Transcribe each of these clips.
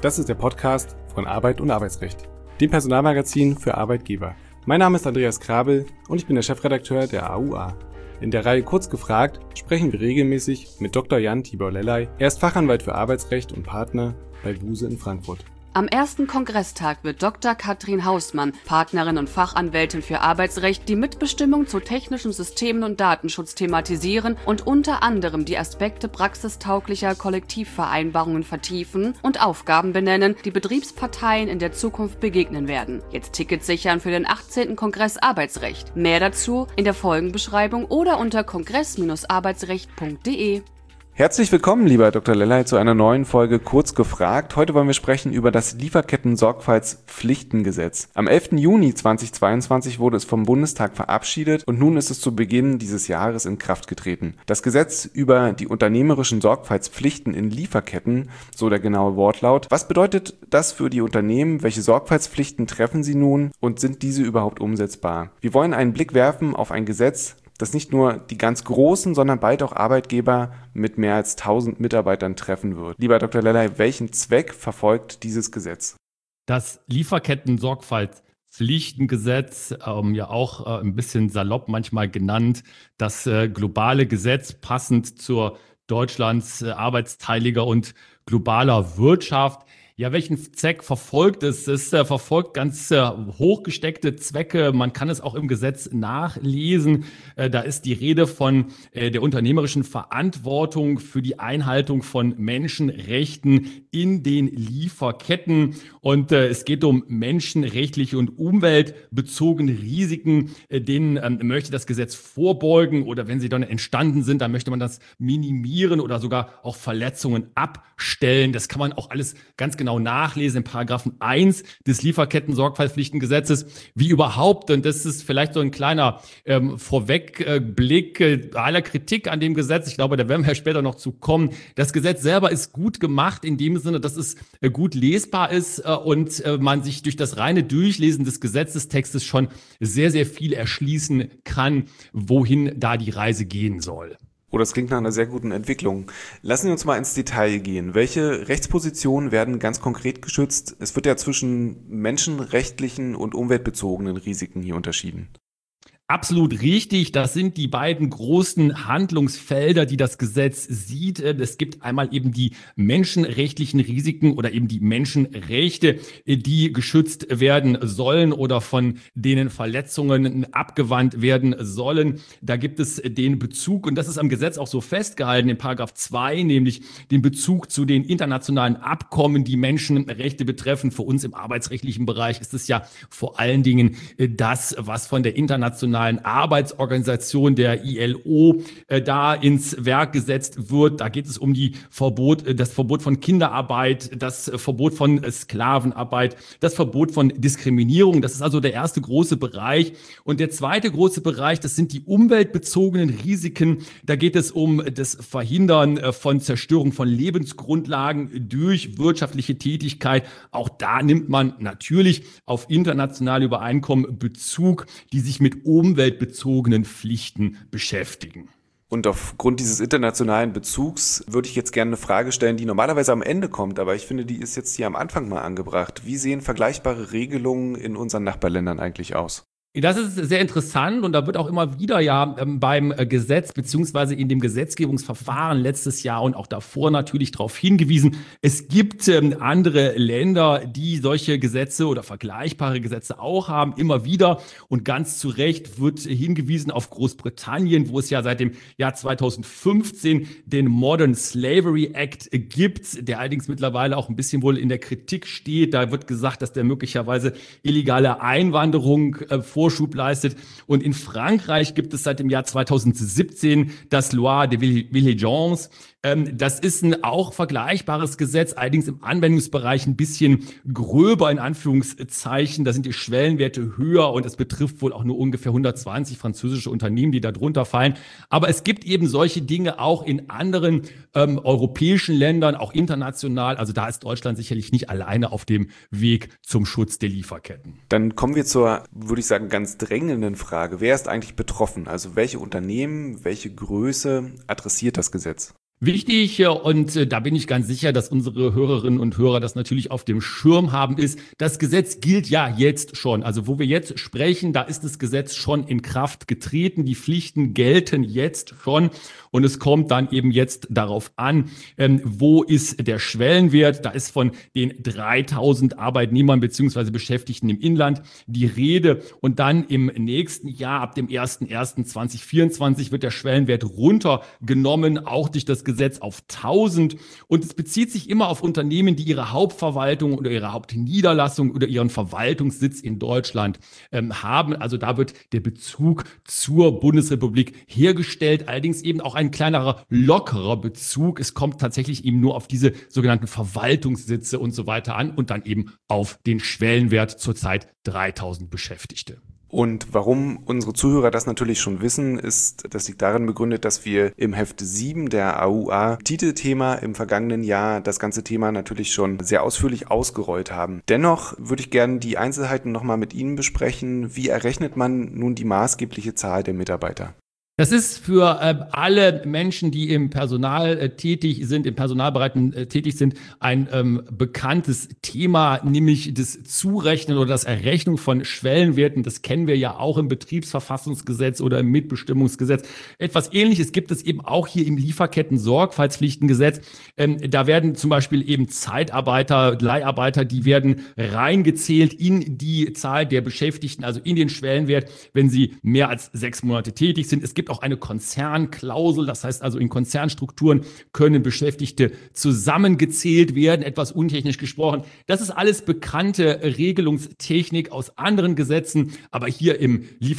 Das ist der Podcast von Arbeit und Arbeitsrecht, dem Personalmagazin für Arbeitgeber. Mein Name ist Andreas Krabel und ich bin der Chefredakteur der AUA. In der Reihe Kurz gefragt sprechen wir regelmäßig mit Dr. Jan Tibor Lellay. Er ist Fachanwalt für Arbeitsrecht und Partner bei Buse in Frankfurt. Am ersten Kongresstag wird Dr. Katrin Hausmann, Partnerin und Fachanwältin für Arbeitsrecht, die Mitbestimmung zu technischen Systemen und Datenschutz thematisieren und unter anderem die Aspekte praxistauglicher Kollektivvereinbarungen vertiefen und Aufgaben benennen, die Betriebsparteien in der Zukunft begegnen werden. Jetzt Tickets sichern für den 18. Kongress Arbeitsrecht. Mehr dazu in der Folgenbeschreibung oder unter kongress-arbeitsrecht.de. Herzlich willkommen, lieber Dr. Lellay, zu einer neuen Folge Kurz gefragt. Heute wollen wir sprechen über das Lieferketten-Sorgfaltspflichtengesetz. Am 11. Juni 2022 wurde es vom Bundestag verabschiedet und nun ist es zu Beginn dieses Jahres in Kraft getreten. Das Gesetz über die unternehmerischen Sorgfaltspflichten in Lieferketten, so der genaue Wortlaut. Was bedeutet das für die Unternehmen? Welche Sorgfaltspflichten treffen sie nun und sind diese überhaupt umsetzbar? Wir wollen einen Blick werfen auf ein Gesetz, das nicht nur die ganz Großen, sondern bald auch Arbeitgeber mit mehr als 1000 Mitarbeitern treffen wird. Lieber Dr. Lellay, welchen Zweck verfolgt dieses Gesetz? Das Lieferketten-Sorgfaltspflichtengesetz, ja auch ein bisschen salopp manchmal genannt, das globale Gesetz passend zur Deutschlands arbeitsteiliger und globaler Wirtschaft. Ja, welchen Zweck verfolgt es? Es verfolgt ganz hochgesteckte Zwecke. Man kann es auch im Gesetz nachlesen. Da ist die Rede von der unternehmerischen Verantwortung für die Einhaltung von Menschenrechten in den Lieferketten. Und es geht um menschenrechtliche und umweltbezogene Risiken. Denen möchte das Gesetz vorbeugen, oder wenn sie dann entstanden sind, dann möchte man das minimieren oder sogar auch Verletzungen abstellen. Das kann man auch alles ganz genau nachlesen in Paragraphen 1 des Lieferketten-Sorgfaltspflichtengesetzes, wie überhaupt, und das ist vielleicht so ein kleiner Vorwegblick aller Kritik an dem Gesetz. Ich glaube, da werden wir später noch zu kommen. Das Gesetz selber ist gut gemacht in dem Sinne, dass es gut lesbar ist und man sich durch das reine Durchlesen des Gesetzestextes schon sehr, sehr viel erschließen kann, wohin da die Reise gehen soll. Oh, das klingt nach einer sehr guten Entwicklung. Lassen Sie uns mal ins Detail gehen. Welche Rechtspositionen werden ganz konkret geschützt? Es wird ja zwischen menschenrechtlichen und umweltbezogenen Risiken hier unterschieden. Absolut richtig. Das sind die beiden großen Handlungsfelder, die das Gesetz sieht. Es gibt einmal eben die menschenrechtlichen Risiken oder eben die Menschenrechte, die geschützt werden sollen oder von denen Verletzungen abgewandt werden sollen. Da gibt es den Bezug, und das ist am Gesetz auch so festgehalten, in Paragraph 2, nämlich den Bezug zu den internationalen Abkommen, die Menschenrechte betreffen. Für uns im arbeitsrechtlichen Bereich ist es ja vor allen Dingen das, was von der internationalen Arbeitsorganisation der ILO da ins Werk gesetzt wird. Da geht es um das Verbot von Kinderarbeit, das Verbot von Sklavenarbeit, das Verbot von Diskriminierung. Das ist also der erste große Bereich. Und der zweite große Bereich, das sind die umweltbezogenen Risiken. Da geht es um das Verhindern von Zerstörung von Lebensgrundlagen durch wirtschaftliche Tätigkeit. Auch da nimmt man natürlich auf internationale Übereinkommen Bezug, die sich mit umweltbezogenen Pflichten beschäftigen. Und aufgrund dieses internationalen Bezugs würde ich jetzt gerne eine Frage stellen, die normalerweise am Ende kommt, aber ich finde, die ist jetzt hier am Anfang mal angebracht. Wie sehen vergleichbare Regelungen in unseren Nachbarländern eigentlich aus? Das ist sehr interessant, und da wird auch immer wieder beim Gesetz beziehungsweise in dem Gesetzgebungsverfahren letztes Jahr und auch davor natürlich darauf hingewiesen. Es gibt andere Länder, die solche Gesetze oder vergleichbare Gesetze auch haben, immer wieder, und ganz zu Recht wird hingewiesen auf Großbritannien, wo es ja seit dem Jahr 2015 den Modern Slavery Act gibt, der allerdings mittlerweile auch ein bisschen wohl in der Kritik steht. Da wird gesagt, dass der möglicherweise illegale Einwanderung Vorschub leistet. Und in Frankreich gibt es seit dem Jahr 2017 das Loi de Vigilance. Das ist ein auch vergleichbares Gesetz, allerdings im Anwendungsbereich ein bisschen gröber in Anführungszeichen. Da sind die Schwellenwerte höher und es betrifft wohl auch nur ungefähr 120 französische Unternehmen, die da drunter fallen. Aber es gibt eben solche Dinge auch in anderen europäischen Ländern, auch international. Also da ist Deutschland sicherlich nicht alleine auf dem Weg zum Schutz der Lieferketten. Dann kommen wir zur, würde ich sagen, ganz drängenden Frage. Wer ist eigentlich betroffen? Also welche Unternehmen, welche Größe adressiert das Gesetz? Wichtig, und da bin ich ganz sicher, dass unsere Hörerinnen und Hörer das natürlich auf dem Schirm haben, ist, das Gesetz gilt ja jetzt schon. Also wo wir jetzt sprechen, da ist das Gesetz schon in Kraft getreten. Die Pflichten gelten jetzt schon. Und es kommt dann eben jetzt darauf an, wo ist der Schwellenwert? Da ist von den 3.000 Arbeitnehmern bzw. Beschäftigten im Inland die Rede. Und dann im nächsten Jahr, ab dem 01.01.2024, wird der Schwellenwert runtergenommen, auch durch das Gesetz auf 1.000. Und es bezieht sich immer auf Unternehmen, die ihre Hauptverwaltung oder ihre Hauptniederlassung oder ihren Verwaltungssitz in Deutschland haben. Also da wird der Bezug zur Bundesrepublik hergestellt. Allerdings eben auch ein kleinerer, lockerer Bezug. Es kommt tatsächlich eben nur auf diese sogenannten Verwaltungssitze und so weiter an und dann eben auf den Schwellenwert, zurzeit 3.000 Beschäftigte. Und warum unsere Zuhörer das natürlich schon wissen, das liegt darin begründet, dass wir im Heft 7 der AUA Titelthema im vergangenen Jahr das ganze Thema natürlich schon sehr ausführlich ausgerollt haben. Dennoch würde ich gerne die Einzelheiten nochmal mit Ihnen besprechen. Wie errechnet man nun die maßgebliche Zahl der Mitarbeiter? Das ist für alle Menschen, die im Personal tätig sind, im Personalbereich tätig sind, ein bekanntes Thema, nämlich das Zurechnen oder das Errechnung von Schwellenwerten. Das kennen wir ja auch im Betriebsverfassungsgesetz oder im Mitbestimmungsgesetz. Etwas Ähnliches gibt es eben auch hier im Lieferketten-Sorgfaltspflichtengesetz. Da werden zum Beispiel eben Zeitarbeiter, Leiharbeiter, die werden reingezählt in die Zahl der Beschäftigten, also in den Schwellenwert, wenn sie mehr als 6 Monate tätig sind. Es gibt auch eine Konzernklausel, das heißt also in Konzernstrukturen können Beschäftigte zusammengezählt werden, etwas untechnisch gesprochen. Das ist alles bekannte Regelungstechnik aus anderen Gesetzen, aber hier im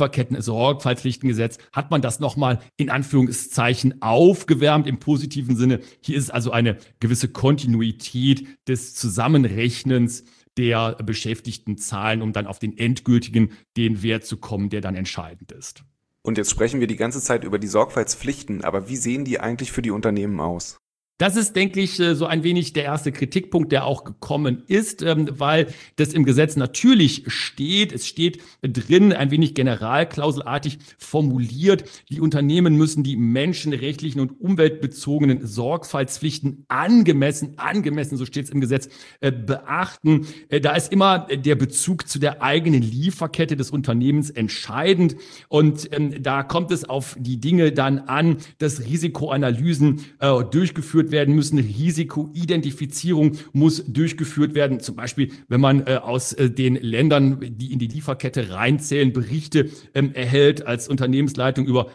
Lieferketten-Sorgfaltspflichtengesetz hat man das nochmal in Anführungszeichen aufgewärmt im positiven Sinne. Hier ist also eine gewisse Kontinuität des Zusammenrechnens der Beschäftigtenzahlen, um dann auf den endgültigen, den Wert zu kommen, der dann entscheidend ist. Und jetzt sprechen wir die ganze Zeit über die Sorgfaltspflichten, aber wie sehen die eigentlich für die Unternehmen aus? Das ist, denke ich, so ein wenig der erste Kritikpunkt, der auch gekommen ist, weil das im Gesetz natürlich steht. Es steht drin, ein wenig generalklauselartig formuliert. Die Unternehmen müssen die menschenrechtlichen und umweltbezogenen Sorgfaltspflichten angemessen, so steht es im Gesetz, beachten. Da ist immer der Bezug zu der eigenen Lieferkette des Unternehmens entscheidend. Und da kommt es auf die Dinge dann an, dass Risikoanalysen durchgeführt werden müssen. Risikoidentifizierung muss durchgeführt werden. Zum Beispiel, wenn man aus den Ländern, die in die Lieferkette reinzählen, Berichte erhält als Unternehmensleitung über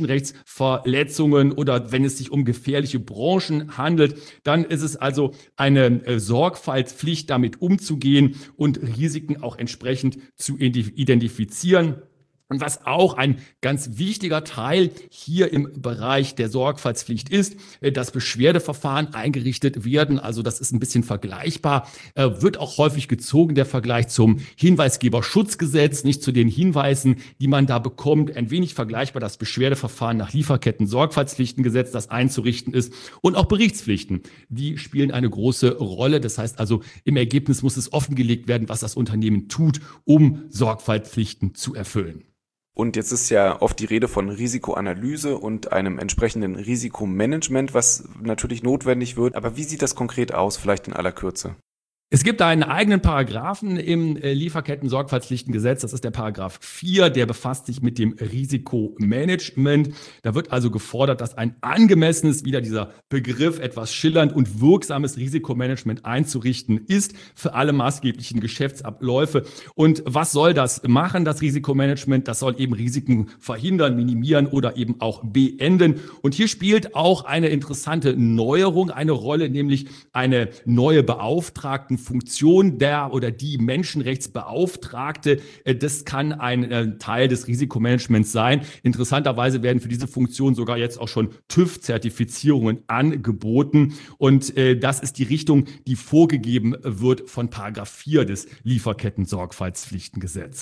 Menschenrechtsverletzungen oder wenn es sich um gefährliche Branchen handelt, dann ist es also eine Sorgfaltspflicht, damit umzugehen und Risiken auch entsprechend zu identifizieren. Und was auch ein ganz wichtiger Teil hier im Bereich der Sorgfaltspflicht ist, dass Beschwerdeverfahren eingerichtet werden. Also das ist ein bisschen vergleichbar, wird auch häufig gezogen, der Vergleich zum Hinweisgeberschutzgesetz, nicht zu den Hinweisen, die man da bekommt. Ein wenig vergleichbar das Beschwerdeverfahren nach Lieferketten-Sorgfaltspflichtengesetz, das einzurichten ist. Und auch Berichtspflichten, die spielen eine große Rolle. Das heißt also, im Ergebnis muss es offengelegt werden, was das Unternehmen tut, um Sorgfaltspflichten zu erfüllen. Und jetzt ist ja oft die Rede von Risikoanalyse und einem entsprechenden Risikomanagement, was natürlich notwendig wird. Aber wie sieht das konkret aus, vielleicht in aller Kürze? Es gibt einen eigenen Paragraphen im Lieferketten-Sorgfaltspflichtengesetz, das ist der Paragraph 4, der befasst sich mit dem Risikomanagement. Da wird also gefordert, dass ein angemessenes, wieder dieser Begriff, etwas schillernd und wirksames Risikomanagement einzurichten ist für alle maßgeblichen Geschäftsabläufe. Und was soll das machen, das Risikomanagement? Das soll eben Risiken verhindern, minimieren oder eben auch beenden. Und hier spielt auch eine interessante Neuerung eine Rolle, nämlich eine neue Beauftragten Funktion der oder die Menschenrechtsbeauftragte. Das kann ein Teil des Risikomanagements sein. Interessanterweise werden für diese Funktion sogar jetzt auch schon TÜV-Zertifizierungen angeboten. Und das ist die Richtung, die vorgegeben wird von Paragraph 4 des Lieferketten-Sorgfaltspflichtengesetzes.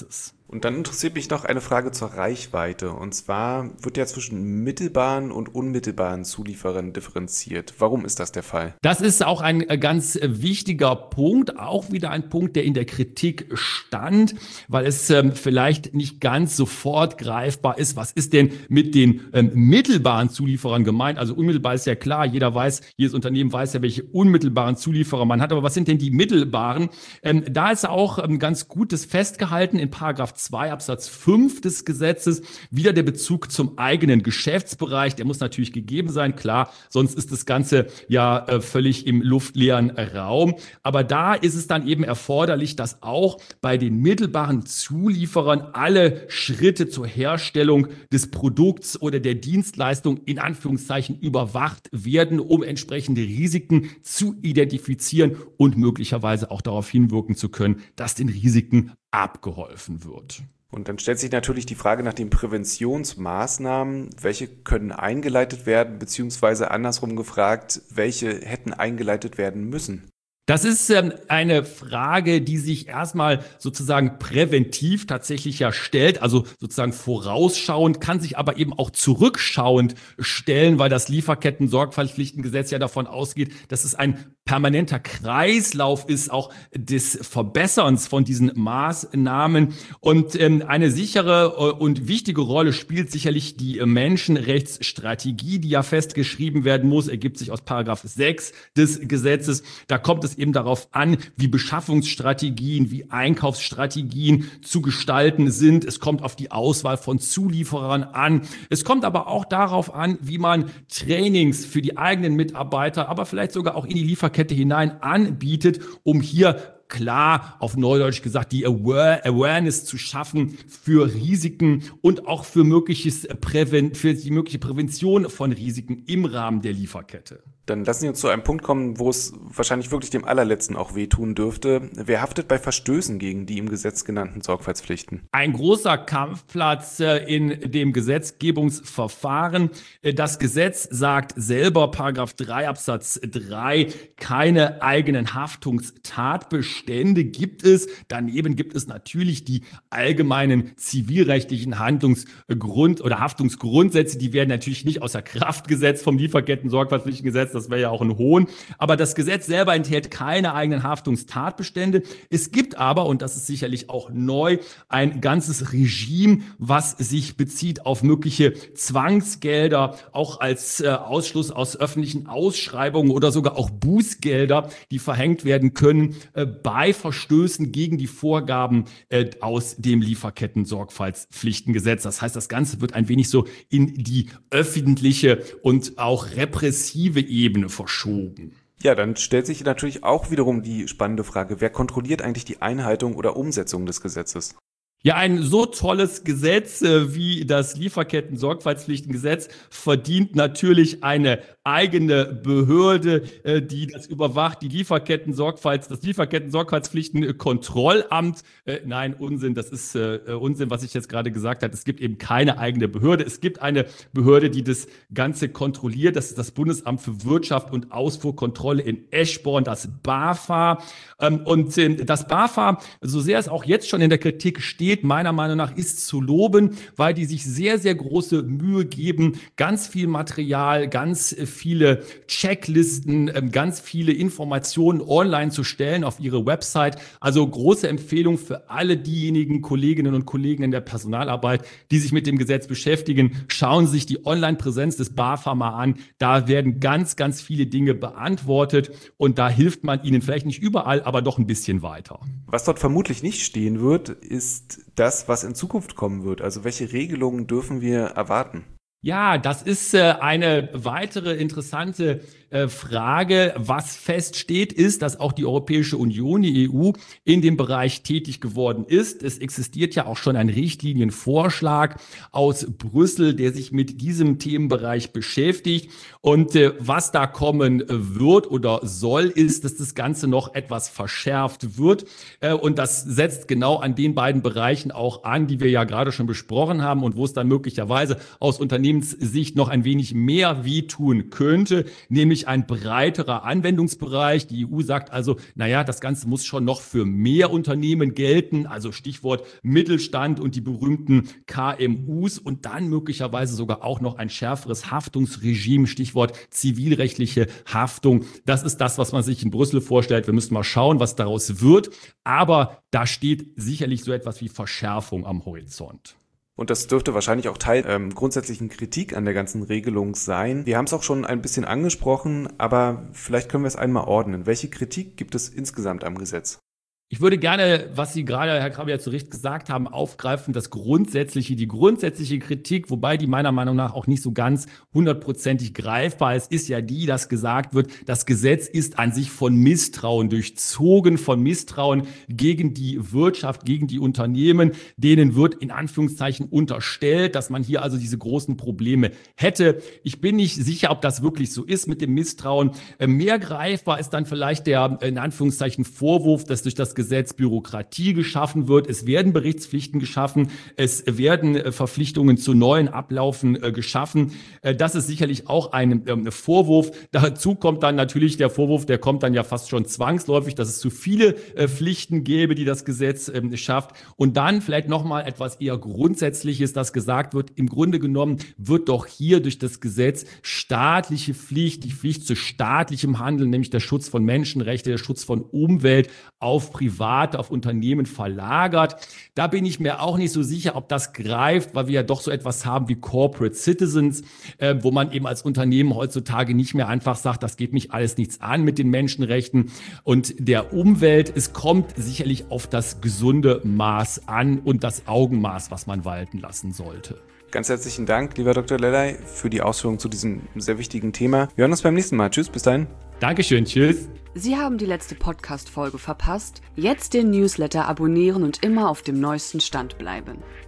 Und dann interessiert mich noch eine Frage zur Reichweite. Und zwar wird ja zwischen mittelbaren und unmittelbaren Zulieferern differenziert. Warum ist das der Fall? Das ist auch ein ganz wichtiger Punkt, auch wieder ein Punkt, der in der Kritik stand, weil es vielleicht nicht ganz sofort greifbar ist. Was ist denn mit den mittelbaren Zulieferern gemeint? Also unmittelbar ist ja klar, jedes Unternehmen weiß ja, welche unmittelbaren Zulieferer man hat. Aber was sind denn die mittelbaren? Da ist auch ganz gut das festgehalten in Paragraph 2 Absatz 5 des Gesetzes, wieder der Bezug zum eigenen Geschäftsbereich. Der muss natürlich gegeben sein, klar, sonst ist das Ganze ja völlig im luftleeren Raum. Aber da ist es dann eben erforderlich, dass auch bei den mittelbaren Zulieferern alle Schritte zur Herstellung des Produkts oder der Dienstleistung in Anführungszeichen überwacht werden, um entsprechende Risiken zu identifizieren und möglicherweise auch darauf hinwirken zu können, dass den Risiken abgeholfen wird. Und dann stellt sich natürlich die Frage nach den Präventionsmaßnahmen. Welche können eingeleitet werden, beziehungsweise andersrum gefragt, welche hätten eingeleitet werden müssen? Das ist eine Frage, die sich erstmal sozusagen präventiv tatsächlich ja stellt, also sozusagen vorausschauend, kann sich aber eben auch zurückschauend stellen, weil das Lieferketten-Sorgfaltspflichtengesetz ja davon ausgeht, dass es ein permanenter Kreislauf ist, auch des Verbesserns von diesen Maßnahmen. Und eine sichere und wichtige Rolle spielt sicherlich die Menschenrechtsstrategie, die ja festgeschrieben werden muss, ergibt sich aus Paragraph 6 des Gesetzes. Da kommt es eben darauf an, wie Beschaffungsstrategien, wie Einkaufsstrategien zu gestalten sind. Es kommt auf die Auswahl von Zulieferern an. Es kommt aber auch darauf an, wie man Trainings für die eigenen Mitarbeiter, aber vielleicht sogar auch in die Lieferkette hinein anbietet, um hier klar, auf Neudeutsch gesagt, die Awareness zu schaffen für Risiken und auch für die mögliche Prävention von Risiken im Rahmen der Lieferkette. Dann lassen Sie uns zu einem Punkt kommen, wo es wahrscheinlich wirklich dem Allerletzten auch wehtun dürfte. Wer haftet bei Verstößen gegen die im Gesetz genannten Sorgfaltspflichten? Ein großer Kampfplatz in dem Gesetzgebungsverfahren. Das Gesetz sagt selber, Paragraph 3 Absatz 3, keine eigenen Haftungstatbestände gibt es. Daneben gibt es natürlich die allgemeinen zivilrechtlichen Haftungsgrundsätze. Die werden natürlich nicht außer Kraft gesetzt vom Lieferketten-Sorgfaltspflichtengesetz. Das wäre ja auch ein Hohn. Aber das Gesetz selber enthält keine eigenen Haftungstatbestände. Es gibt aber, und das ist sicherlich auch neu, ein ganzes Regime, was sich bezieht auf mögliche Zwangsgelder, auch als Ausschluss aus öffentlichen Ausschreibungen oder sogar auch Bußgelder, die verhängt werden können bei Verstößen gegen die Vorgaben aus dem Lieferketten-Sorgfaltspflichtengesetz. Das heißt, das Ganze wird ein wenig so in die öffentliche und auch repressive Ebene verschoben. Ja, dann stellt sich natürlich auch wiederum die spannende Frage, wer kontrolliert eigentlich die Einhaltung oder Umsetzung des Gesetzes? Ja, ein so tolles Gesetz wie das Lieferketten-Sorgfaltspflichtengesetz verdient natürlich eine eigene Behörde, die das überwacht, das Lieferketten-Sorgfaltspflichtenkontrollamt. Nein, Unsinn, das ist Unsinn, was ich jetzt gerade gesagt habe. Es gibt eben keine eigene Behörde. Es gibt eine Behörde, die das Ganze kontrolliert. Das ist das Bundesamt für Wirtschaft und Ausfuhrkontrolle in Eschborn, das BAFA. Und das BAFA, so sehr es auch jetzt schon in der Kritik steht, meiner Meinung nach ist zu loben, weil die sich sehr, sehr große Mühe geben, ganz viel Material, ganz viele Checklisten, ganz viele Informationen online zu stellen auf ihre Website. Also große Empfehlung für alle diejenigen Kolleginnen und Kollegen in der Personalarbeit, die sich mit dem Gesetz beschäftigen. Schauen Sie sich die Online-Präsenz des BAFA mal an. Da werden ganz, ganz viele Dinge beantwortet und da hilft man Ihnen vielleicht nicht überall, aber doch ein bisschen weiter. Was dort vermutlich nicht stehen wird, ist das, was in Zukunft kommen wird. Also welche Regelungen dürfen wir erwarten? Ja, das ist eine weitere interessante Frage. Was feststeht, ist, dass auch die Europäische Union, die EU, in dem Bereich tätig geworden ist. Es existiert ja auch schon ein Richtlinienvorschlag aus Brüssel, der sich mit diesem Themenbereich beschäftigt. Und was da kommen wird oder soll, ist, dass das Ganze noch etwas verschärft wird. Und das setzt genau an den beiden Bereichen auch an, die wir ja gerade schon besprochen haben und wo es dann möglicherweise aus Unternehmenssicht noch ein wenig mehr wehtun könnte, nämlich natürlich ein breiterer Anwendungsbereich. Die EU sagt also, naja, das Ganze muss schon noch für mehr Unternehmen gelten, also Stichwort Mittelstand und die berühmten KMUs und dann möglicherweise sogar auch noch ein schärferes Haftungsregime, Stichwort zivilrechtliche Haftung. Das ist das, was man sich in Brüssel vorstellt. Wir müssen mal schauen, was daraus wird. Aber da steht sicherlich so etwas wie Verschärfung am Horizont. Und das dürfte wahrscheinlich auch Teil grundsätzlichen Kritik an der ganzen Regelung sein. Wir haben es auch schon ein bisschen angesprochen, aber vielleicht können wir es einmal ordnen. Welche Kritik gibt es insgesamt am Gesetz? Ich würde gerne, was Sie gerade, Herr Krabbe, ja zu Recht gesagt haben, aufgreifen, die grundsätzliche Kritik, wobei die meiner Meinung nach auch nicht so ganz 100%ig greifbar ist, ist ja die, dass gesagt wird, das Gesetz ist an sich von Misstrauen durchzogen, von Misstrauen gegen die Wirtschaft, gegen die Unternehmen. Denen wird in Anführungszeichen unterstellt, dass man hier also diese großen Probleme hätte. Ich bin nicht sicher, ob das wirklich so ist mit dem Misstrauen. Mehr greifbar ist dann vielleicht der, in Anführungszeichen, Vorwurf, dass durch das Gesetz Bürokratie geschaffen wird. Es werden Berichtspflichten geschaffen. Es werden Verpflichtungen zu neuen Ablaufen geschaffen. Das ist sicherlich auch ein Vorwurf. Dazu kommt dann natürlich der Vorwurf, der kommt dann ja fast schon zwangsläufig, dass es zu viele Pflichten gäbe, die das Gesetz schafft. Und dann vielleicht nochmal etwas eher Grundsätzliches, das gesagt wird, im Grunde genommen wird doch hier durch das Gesetz staatliche Pflicht, die Pflicht zu staatlichem Handeln, nämlich der Schutz von Menschenrechten, der Schutz von Umwelt auf Private, auf Unternehmen verlagert. Da bin ich mir auch nicht so sicher, ob das greift, weil wir ja doch so etwas haben wie Corporate Citizens, wo man eben als Unternehmen heutzutage nicht mehr einfach sagt, das geht mich alles nichts an mit den Menschenrechten und der Umwelt. Es kommt sicherlich auf das gesunde Maß an und das Augenmaß, was man walten lassen sollte. Ganz herzlichen Dank, lieber Dr. Lelay, für die Ausführungen zu diesem sehr wichtigen Thema. Wir hören uns beim nächsten Mal. Tschüss, bis dahin. Dankeschön, tschüss. Sie haben die letzte Podcast-Folge verpasst. Jetzt den Newsletter abonnieren und immer auf dem neuesten Stand bleiben.